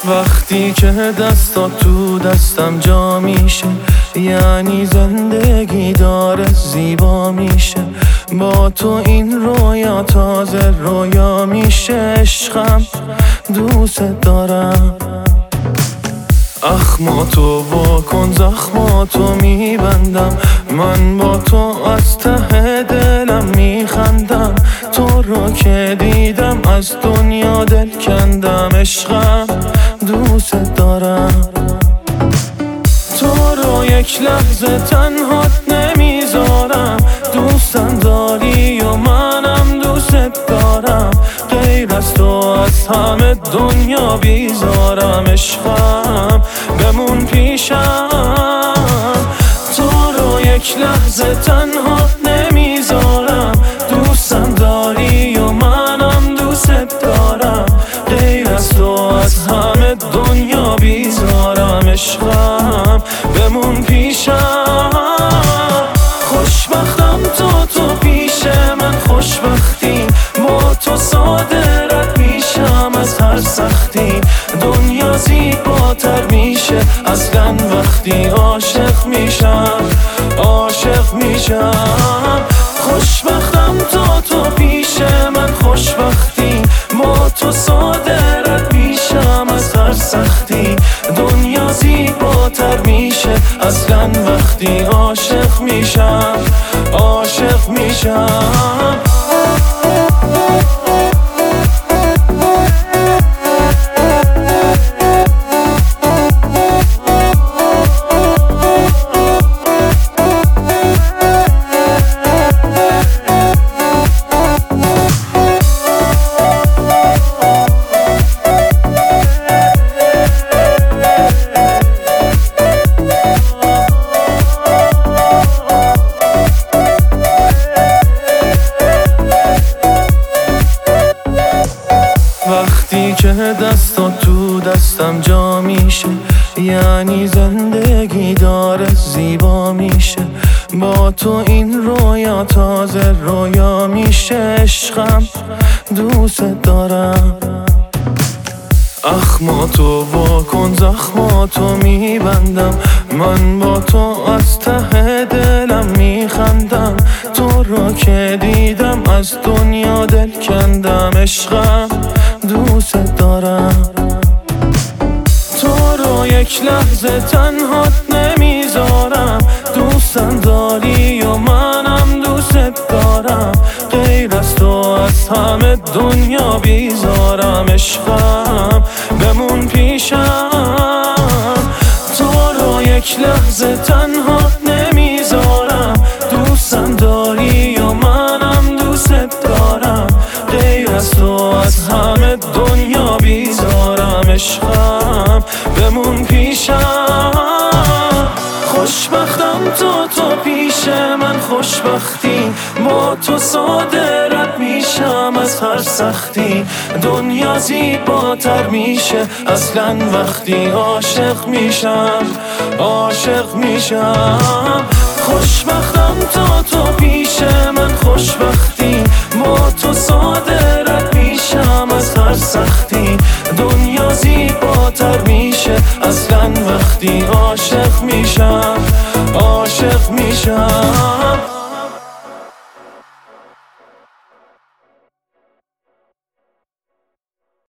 وقتی که دستات تو دستم جا میشه، یعنی زندگی داره زیبا میشه. با تو این رویا تازه رویا میشه. عشقم دوست دارم. اخماتو واکن زخماتو میبندم، من با تو از ته دلم میخندم. تو رو که دیدم از دنیا دل کندم. عشقم دوست دارم. تو رو یک لحظه تنهات نمیذارم. دوستم داری و منم دوست دارم. غیر از تو از همه دنیا بیزارم. عشقم بمون پیشم. تو رو یک لحظه تنهات نمیذارم. دوستم داری و منم دوست دارم. غیر از تو از همه دنیا بیزارم. عشقم بمون پیشم. خوشبختم تو پیش من خوشبختی. با تو صادرت میشم از هر سختی. دنیا زیباتر میشه اصلا وقتی عاشق میشم. عاشق میشم. خوشبختم تو پیش من خوشبختی. با تو صادرت میشم از هر سختی. دنیا زیباتر میشه اصلا وقتی عاشق میشم. عاشق میشم. وقتی که دستات تو دستم جا میشه، یعنی زندگی داره زیبا میشه. با تو این رویا تازه رویا میشه. عشقم دوست دارم. اخماتو واکن زخماتو میبندم، من با تو از ته دلم میخندم. تو رو که دیدم از دنیا دل کندم. عشقم دوست دارم. تو رو یک لحظه تنهات نمیذارم. دوستم داری و منم دوست دارم. غیر از تو از همه دنیا بیزارم. عشقم بمون پیشم. تو رو یک لحظه تنهات نمیذارم. دوستم داری و منم دوست دارم. غیر از تو از همه دنیا بیزارم. عشقم بمون پیشم. خوشبختم تو پیش من خوشبختی. با تو صادرت میشم از هر سختی. دنیا زیباتر میشه اصلا وقتی عاشق میشم. عاشق میشم. خوشبختم تو پیش من خوشبختی. با تو صادرت میشم از هر سختی. دنیا زیباتر میشه اصلا وقتی عاشق میشم. عاشق میشم.